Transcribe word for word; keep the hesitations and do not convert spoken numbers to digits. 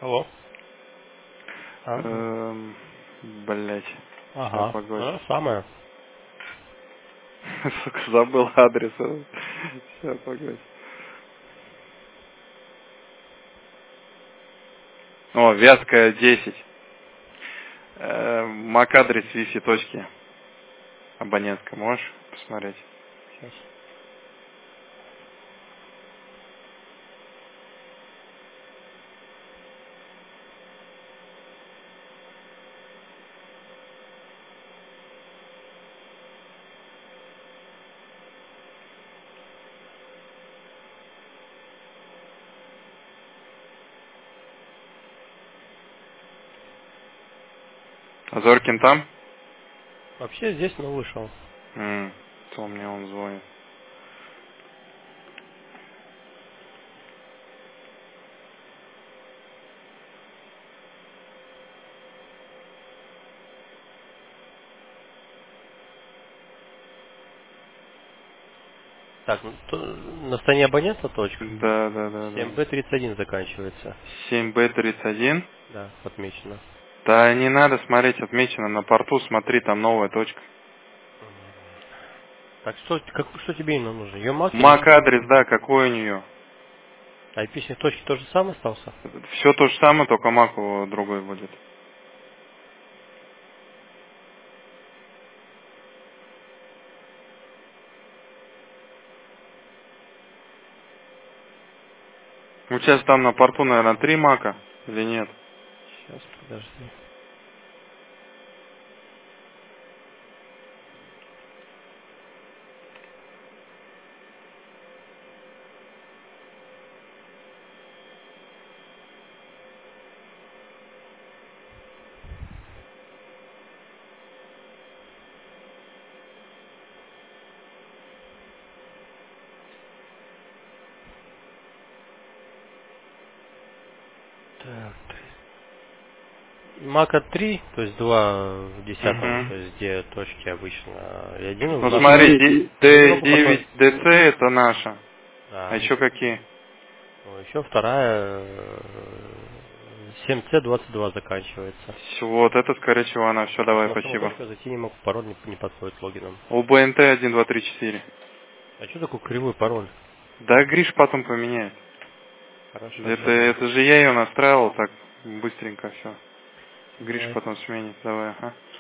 Алло. А? Эм, блять. Сейчас, Ага. погодь. Ну, самое. Сука, забыл адрес. Сейчас, погодь. О, Вятская десять. Э, Мак-адрес Wi-Fi точки. Абонентская. Можешь посмотреть? Сейчас. Зоркин там? Вообще здесь, но вышел. М, то мне он звонит. Так, ну, то- на стороне абонента точка. Да, да, да, да. семь бэ тридцать один заканчивается. семь бэ тридцать один. Да, отмечено. Да не надо смотреть, отмечено на порту, смотри, там новая точка. Так, что, как, что тебе именно нужно? Ее мак или что? Мак-адрес, да, какой у нее? Айпишник точки тоже самый остался? Все то же самое, только мак у другой будет. Ну, сейчас там на порту, наверное, три мака или нет? Сейчас, подожди. Так, Мака три, то есть два в десятом, Угу. то есть где точки обычно, и один в Ну нашу смотри, в Европу подходит. Т девять ДЦ это наша. А Да, еще еще, какие? ну, еще вторая семь цэ двадцать два заканчивается. Всё, вот это, скорее всего, она. Все, Так, давай, на саму спасибо. точку зайти не могу, пароль не, не подходит с логином. У Б Н Т один, два, три, четыре. А что такой кривой пароль? Да, Гриш потом поменяет. Хорошо, Это, сейчас зайду. это же я ее настраивал так быстренько все. Гриш Давай. потом сменит. Давай, ага.